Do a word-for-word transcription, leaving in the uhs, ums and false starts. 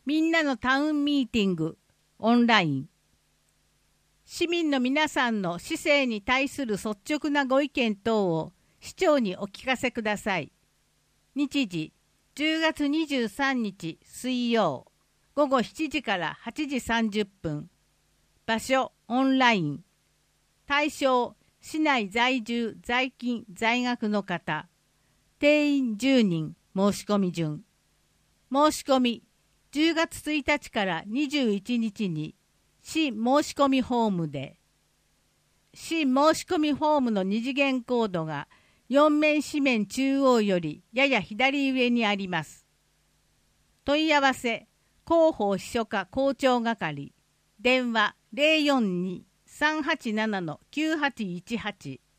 みんなのタウンミーティングオンライン。市民の皆さんの市政に対する率直なご意見等を市長にお聞かせください。日時じゅうがつにじゅうさんにち水曜ごごしちじからはちじさんじゅっぷん。場所オンライン。対象市内在住在勤在学の方。定員じゅうにん。申し込み順。申し込みじゅうがつついたちからにじゅういちにちに市申し込みホームで。市申し込みホームの二次元コードがよん面紙面中央よりやや左上にあります。問い合わせ広報秘書課校長係。電話 ゼロよんに さんはちなな きゅうはちいちはち